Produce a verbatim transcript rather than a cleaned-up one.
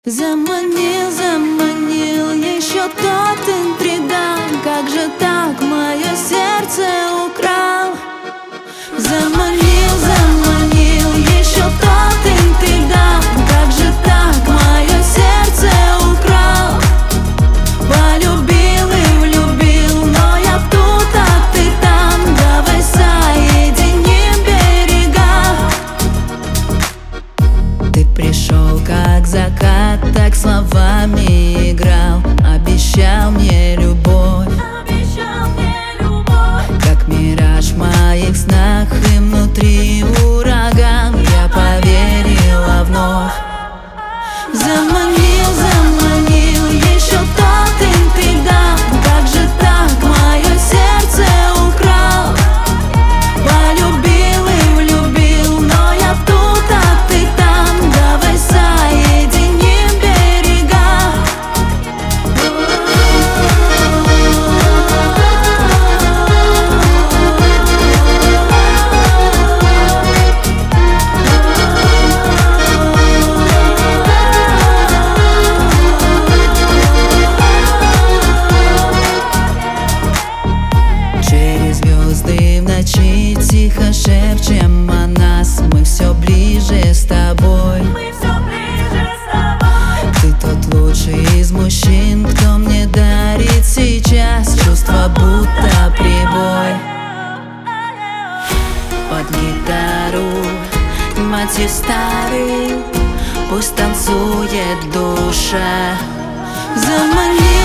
Заманил, заманил, еще тот интригант. Как же так мое сердце украл? Заманил, заманил, еще тот интригант. Как же так мое сердце украл? Полюбил и влюбил, но я тут, а ты там. Давай соединим берега. Ты пришел как закат, так словами играл. Обещал мне любовь, обещал мне любовь. как мираж в моих снах, и внутри ураган. Я поверила вновь. Заманил, заманил, еще тот интригант. Как же так мое сердце украл? Полюбил и влюбил, но я тут, а ты там. Давай соединим берега. Через звезды в ночи тихо шепчем о нас. Мы все ближе с тобой. Мы все ближе с тобой. Ты тот лучший из мужчин, кто мне дарит сейчас чувство, будто прибой. Под гитару мотив старый, пусть танцует душа. Заманил.